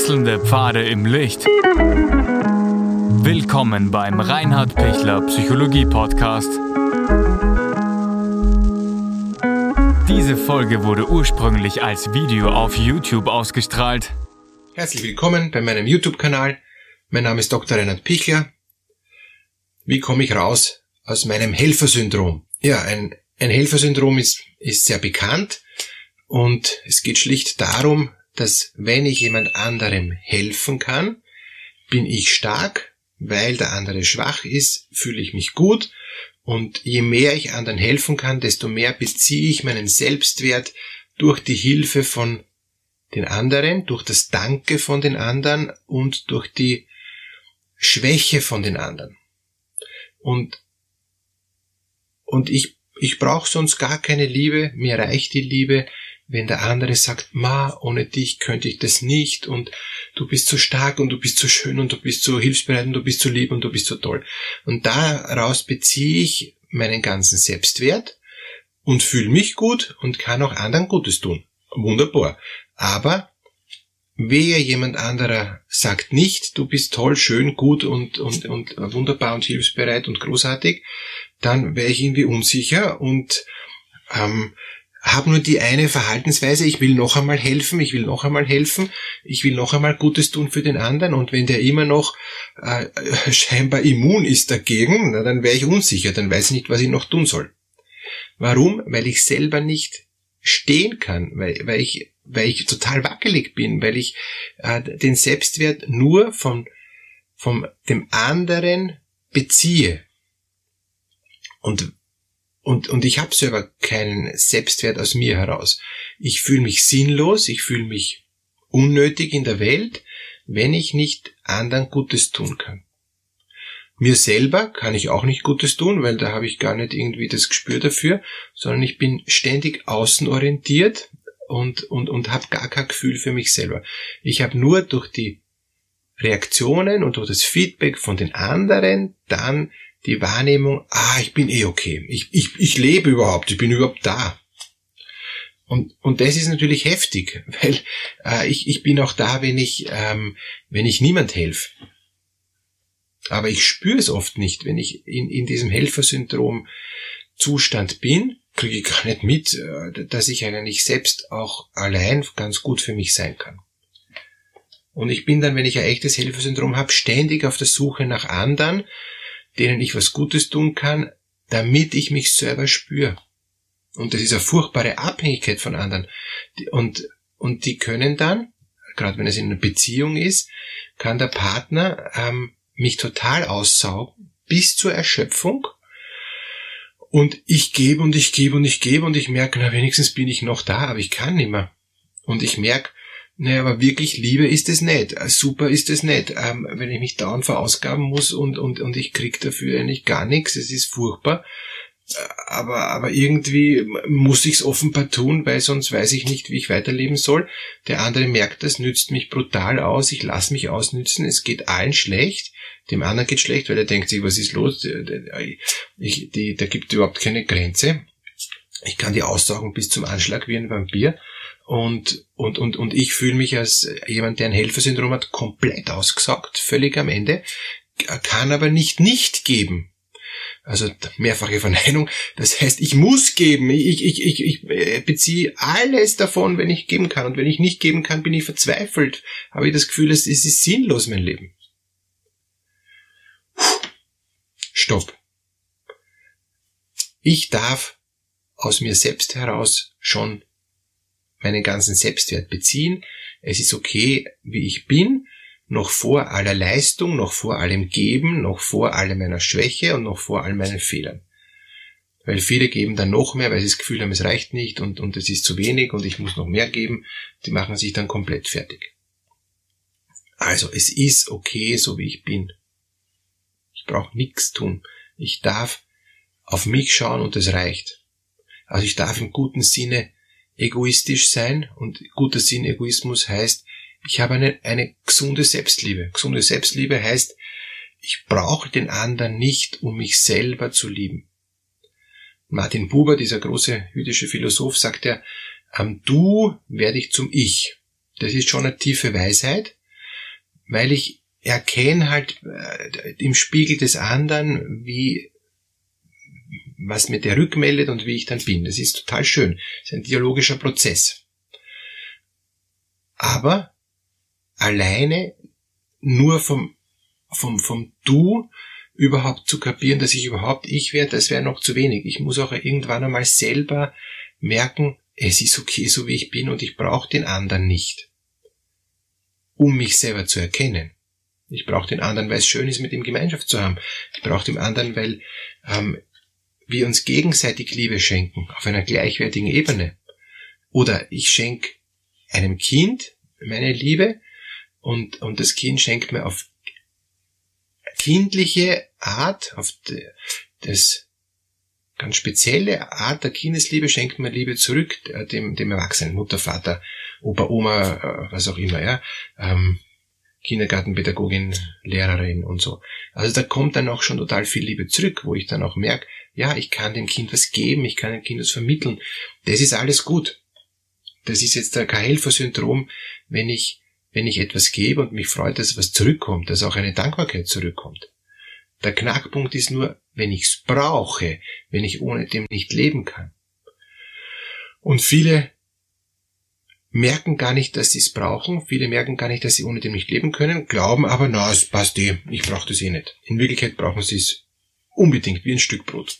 Wechselnde Pfade im Licht. Willkommen beim Reinhard Pichler Psychologie Podcast. Diese Folge wurde ursprünglich als Video auf YouTube ausgestrahlt. Herzlich willkommen bei meinem YouTube-Kanal. Mein Name ist Dr. Reinhard Pichler. Wie komme ich raus aus meinem Helfersyndrom? Ja, ein Helfersyndrom ist sehr bekannt und es geht schlicht darum, dass wenn ich jemand anderem helfen kann, bin ich stark, weil der andere schwach ist, fühle ich mich gut und je mehr ich anderen helfen kann, desto mehr beziehe ich meinen Selbstwert durch die Hilfe von den anderen, durch das Danke von den anderen und durch die Schwäche von den anderen. Und ich brauche sonst gar keine Liebe, mir reicht die Liebe, wenn der andere sagt, ohne dich könnte ich das nicht und du bist so stark und du bist so schön und du bist so hilfsbereit und du bist so lieb und du bist so toll. Und daraus beziehe ich meinen ganzen Selbstwert und fühle mich gut und kann auch anderen Gutes tun. Wunderbar. Aber wehe jemand anderer sagt nicht, du bist toll, schön, gut und wunderbar und hilfsbereit und großartig, dann wäre ich irgendwie unsicher und habe nur die eine Verhaltensweise, ich will noch einmal helfen, ich will noch einmal Gutes tun für den anderen und wenn der immer noch scheinbar immun ist dagegen, dann wäre ich unsicher, dann weiß ich nicht, was ich noch tun soll. Warum? Weil ich selber nicht stehen kann, weil ich total wackelig bin, weil ich den Selbstwert nur von dem anderen beziehe. Und ich habe selber keinen Selbstwert aus mir heraus. Ich fühle mich sinnlos, ich fühle mich unnötig in der Welt, wenn ich nicht anderen Gutes tun kann. Mir selber kann ich auch nicht Gutes tun, weil da habe ich gar nicht irgendwie das Gespür dafür, sondern ich bin ständig außenorientiert und habe gar kein Gefühl für mich selber. Ich habe nur durch die Reaktionen und durch das Feedback von den anderen dann die Wahrnehmung, ich bin okay, ich lebe überhaupt, ich bin überhaupt da. Und das ist natürlich heftig, weil ich bin auch da, wenn ich niemand helfe. Aber ich spüre es oft nicht, wenn ich in diesem Helfersyndrom-Zustand bin, kriege ich gar nicht mit, dass ich eigentlich selbst auch allein ganz gut für mich sein kann. Und ich bin dann, wenn ich ein echtes Helfersyndrom habe, ständig auf der Suche nach anderen, denen ich was Gutes tun kann, damit ich mich selber spüre. Und das ist eine furchtbare Abhängigkeit von anderen. Und die können dann, gerade wenn es in einer Beziehung ist, kann der Partner mich total aussaugen, bis zur Erschöpfung. Und ich gebe und ich gebe und ich gebe und ich merke, wenigstens bin ich noch da, aber ich kann nicht mehr. Und ich merke, aber wirklich Liebe ist es nicht. Super ist es nicht. Wenn ich mich dauernd verausgaben muss und ich krieg dafür eigentlich gar nichts, es ist furchtbar. Aber irgendwie muss ich's offenbar tun, weil sonst weiß ich nicht, wie ich weiterleben soll. Der andere merkt das, nützt mich brutal aus, ich lasse mich ausnützen, es geht allen schlecht. Dem anderen geht schlecht, weil er denkt sich, was ist los? Da gibt überhaupt keine Grenze. Ich kann die aussaugen bis zum Anschlag wie ein Vampir. Und ich fühle mich als jemand, der ein Helfersyndrom hat, komplett ausgesaugt, völlig am Ende, kann aber nicht geben. Also mehrfache Verneinung. Das heißt, ich muss geben. Ich beziehe alles davon, wenn ich geben kann. Und wenn ich nicht geben kann, bin ich verzweifelt. Habe ich das Gefühl, es ist sinnlos, mein Leben. Stopp. Ich darf aus mir selbst heraus schon meinen ganzen Selbstwert beziehen. Es ist okay, wie ich bin, noch vor aller Leistung, noch vor allem Geben, noch vor allem meiner Schwäche und noch vor all meinen Fehlern. Weil viele geben dann noch mehr, weil sie das Gefühl haben, es reicht nicht und es ist zu wenig und ich muss noch mehr geben. Die machen sich dann komplett fertig. Also, es ist okay, so wie ich bin. Ich brauche nichts tun. Ich darf auf mich schauen und es reicht. Also ich darf im guten Sinne egoistisch sein und guter Sinn Egoismus heißt, ich habe eine gesunde Selbstliebe. Gesunde Selbstliebe heißt, ich brauche den anderen nicht, um mich selber zu lieben. Martin Buber, dieser große jüdische Philosoph, sagt am Du werde ich zum Ich. Das ist schon eine tiefe Weisheit weil ich erkenne halt im Spiegel des anderen, was mir der rückmeldet und wie ich dann bin. Das ist total schön. Das ist ein dialogischer Prozess. Aber alleine nur vom Du überhaupt zu kapieren, dass ich überhaupt ich werde, das wäre noch zu wenig. Ich muss auch irgendwann einmal selber merken, es ist okay, so wie ich bin und ich brauche den anderen nicht, um mich selber zu erkennen. Ich brauche den anderen, weil es schön ist, mit ihm Gemeinschaft zu haben. Ich brauche den anderen, weil wir uns gegenseitig Liebe schenken, auf einer gleichwertigen Ebene. Oder ich schenke einem Kind meine Liebe und das Kind schenkt mir auf kindliche Art, auf das ganz spezielle Art der Kindesliebe schenkt mir Liebe zurück, dem Erwachsenen, Mutter, Vater, Opa, Oma, was auch immer, ja, Kindergartenpädagogin, Lehrerin und so. Also da kommt dann auch schon total viel Liebe zurück, wo ich dann auch merke, ja, ich kann dem Kind was geben, ich kann dem Kind was vermitteln. Das ist alles gut. Das ist jetzt kein Helfersyndrom, wenn ich etwas gebe und mich freut, dass was zurückkommt, dass auch eine Dankbarkeit zurückkommt. Der Knackpunkt ist nur, wenn ich es brauche, wenn ich ohne dem nicht leben kann. Und viele merken gar nicht, dass sie es brauchen, viele merken gar nicht, dass sie ohne dem nicht leben können, glauben aber, na, es passt ich brauche das nicht. In Wirklichkeit brauchen sie es unbedingt, wie ein Stück Brot.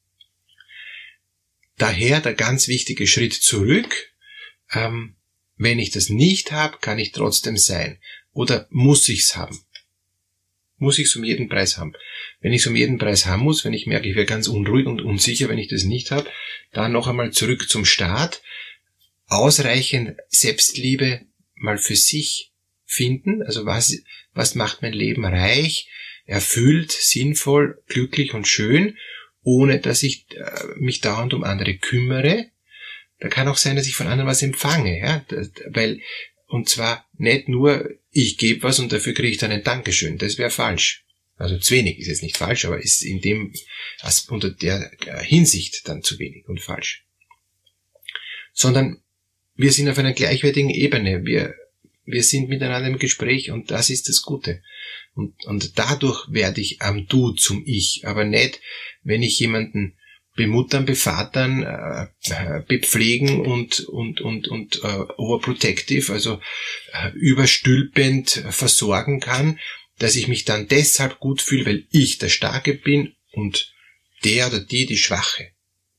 Daher der ganz wichtige Schritt zurück, wenn ich das nicht habe, kann ich trotzdem sein. Oder muss ich es haben? Muss ich es um jeden Preis haben? Wenn ich es um jeden Preis haben muss, wenn ich merke, ich werde ganz unruhig und unsicher, wenn ich das nicht habe, dann noch einmal zurück zum Start. Ausreichend Selbstliebe mal für sich finden. Also was macht mein Leben reich, erfüllt, sinnvoll, glücklich und schön, ohne dass ich mich dauernd um andere kümmere. Da kann auch sein, dass ich von anderen was empfange, ja, und zwar nicht nur, ich gebe was und dafür kriege ich dann ein Dankeschön. Das wäre falsch. Also zu wenig ist jetzt nicht falsch, aber ist unter der Hinsicht dann zu wenig und falsch. Sondern wir sind auf einer gleichwertigen Ebene. Wir sind miteinander im Gespräch und das ist das Gute. Und dadurch werde ich am Du zum Ich, aber nicht, wenn ich jemanden bemuttern, bevatern, bepflegen und overprotective, also überstülpend versorgen kann, dass ich mich dann deshalb gut fühle, weil ich der Starke bin und der oder die Schwache.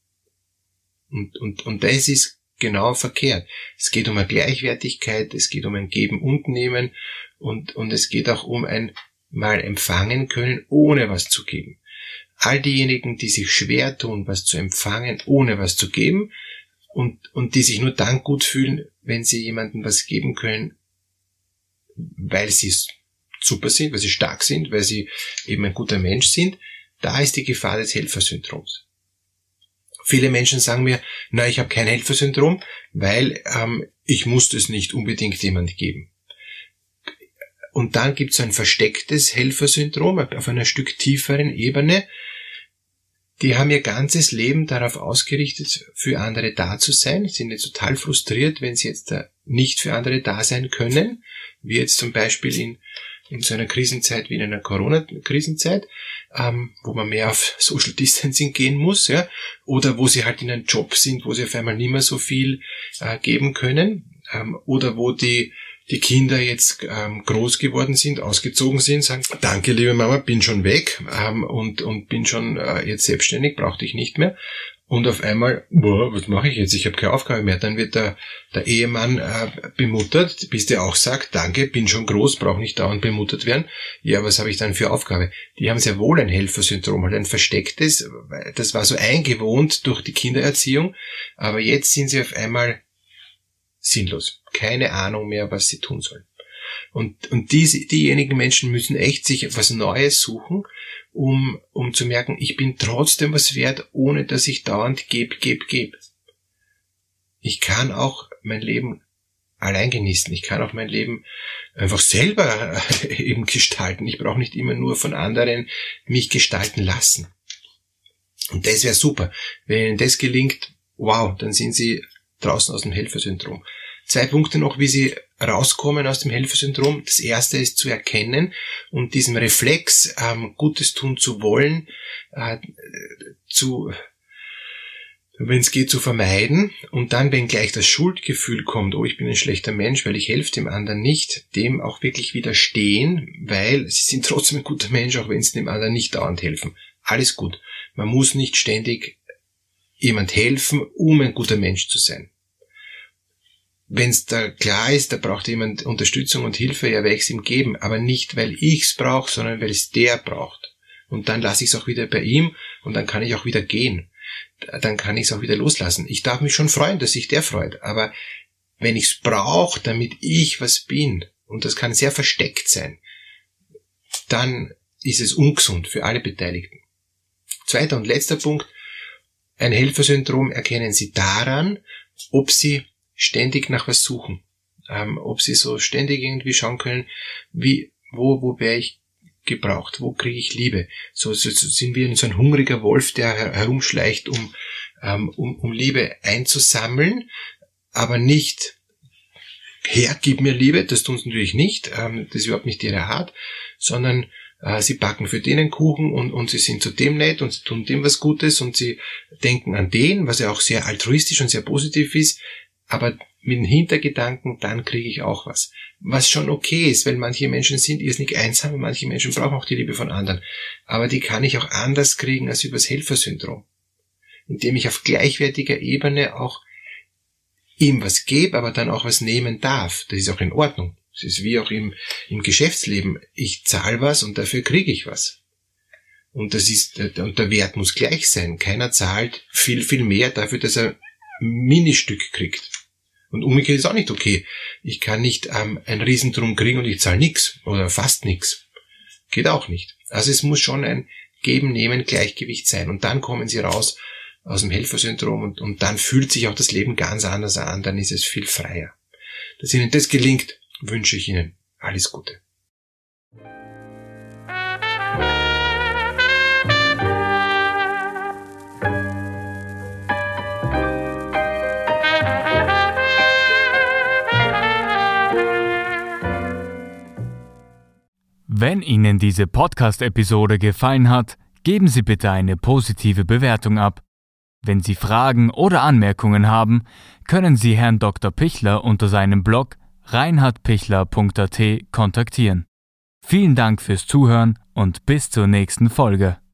Und das ist genau verkehrt. Es geht um eine Gleichwertigkeit, es geht um ein Geben und Nehmen und es geht auch um ein mal empfangen können, ohne was zu geben. All diejenigen, die sich schwer tun, was zu empfangen, ohne was zu geben und die sich nur dann gut fühlen, wenn sie jemandem was geben können, weil sie super sind, weil sie stark sind, weil sie eben ein guter Mensch sind, da ist die Gefahr des Helfersyndroms. Viele Menschen sagen mir, na, ich habe kein Helfersyndrom, weil ich muss das nicht unbedingt jemand geben. Und dann gibt es ein verstecktes Helfersyndrom auf einer Stück tieferen Ebene. Die haben ihr ganzes Leben darauf ausgerichtet, für andere da zu sein, sind jetzt total frustriert, wenn sie jetzt nicht für andere da sein können, wie jetzt zum Beispiel in so einer Krisenzeit wie in einer Corona-Krisenzeit, wo man mehr auf Social Distancing gehen muss, ja, oder wo sie halt in einem Job sind, wo sie auf einmal nicht mehr so viel geben können, oder wo die Kinder jetzt groß geworden sind, ausgezogen sind, sagen, danke liebe Mama, bin schon weg und bin schon jetzt selbstständig, brauche dich nicht mehr. Und auf einmal, was mache ich jetzt? Ich habe keine Aufgabe mehr. Dann wird der Ehemann bemuttert, bis der auch sagt, danke, bin schon groß, brauche nicht dauernd bemuttert werden. Ja, was habe ich dann für Aufgabe? Die haben sehr wohl ein Helfersyndrom, halt ein verstecktes, das war so eingewohnt durch die Kindererziehung, aber jetzt sind sie auf einmal sinnlos. Keine Ahnung mehr, was sie tun sollen. Und diejenigen Menschen müssen echt sich etwas Neues suchen, um zu merken, ich bin trotzdem was wert, ohne dass ich dauernd gebe. Ich kann auch mein Leben allein genießen. Ich kann auch mein Leben einfach selber eben gestalten. Ich brauche nicht immer nur von anderen mich gestalten lassen. Und das wäre super. Wenn Ihnen das gelingt, wow, dann sind Sie draußen aus dem Helfersyndrom. 2 Punkte noch, wie Sie rauskommen aus dem Helfersyndrom. Das erste ist zu erkennen und diesem Reflex, Gutes tun zu wollen, wenn es geht, zu vermeiden. Und dann, wenn gleich das Schuldgefühl kommt, ich bin ein schlechter Mensch, weil ich helfe dem anderen nicht, dem auch wirklich widerstehen, weil sie sind trotzdem ein guter Mensch, auch wenn sie dem anderen nicht dauernd helfen. Alles gut. Man muss nicht ständig jemand helfen, um ein guter Mensch zu sein. Wenn es da klar ist, da braucht jemand Unterstützung und Hilfe, ja, werde ich es ihm geben, aber nicht, weil ich es brauche, sondern weil es der braucht. Und dann lasse ich es auch wieder bei ihm und dann kann ich auch wieder gehen. Dann kann ich es auch wieder loslassen. Ich darf mich schon freuen, dass sich der freut, aber wenn ich es brauche, damit ich was bin, und das kann sehr versteckt sein, dann ist es ungesund für alle Beteiligten. Zweiter und letzter Punkt, ein Helfersyndrom erkennen Sie daran, ob Sie ständig nach was suchen, ob Sie so ständig irgendwie schauen können, wo wäre ich gebraucht, wo kriege ich Liebe. So sind wir so ein hungriger Wolf, der herumschleicht, um Liebe einzusammeln, aber nicht, Herr, gib mir Liebe, das tun sie natürlich nicht, das ist überhaupt nicht ihre Art, sondern sie backen für den einen Kuchen und sie sind zu dem nett und sie tun dem was Gutes und sie denken an den, was ja auch sehr altruistisch und sehr positiv ist, aber mit dem Hintergedanken, dann kriege ich auch was. Was schon okay ist, weil manche Menschen sind irrsinnig einsam und manche Menschen brauchen auch die Liebe von anderen. Aber die kann ich auch anders kriegen als übers Helfersyndrom. Indem ich auf gleichwertiger Ebene auch ihm was gebe, aber dann auch was nehmen darf. Das ist auch in Ordnung. Es ist wie auch im Geschäftsleben. Ich zahle was und dafür kriege ich was. Und der Wert muss gleich sein. Keiner zahlt viel, viel mehr dafür, dass er ein Ministück kriegt. Und umgekehrt ist auch nicht okay. Ich kann nicht ein Riesentrum kriegen und ich zahle nichts oder fast nichts. Geht auch nicht. Also es muss schon ein Geben-Nehmen-Gleichgewicht sein. Und dann kommen Sie raus aus dem Helfersyndrom und dann fühlt sich auch das Leben ganz anders an. Dann ist es viel freier. Dass Ihnen das gelingt, wünsche ich Ihnen alles Gute. Wenn Ihnen diese Podcast-Episode gefallen hat, geben Sie bitte eine positive Bewertung ab. Wenn Sie Fragen oder Anmerkungen haben, können Sie Herrn Dr. Pichler unter seinem Blog reinhardpichler.at kontaktieren. Vielen Dank fürs Zuhören und bis zur nächsten Folge.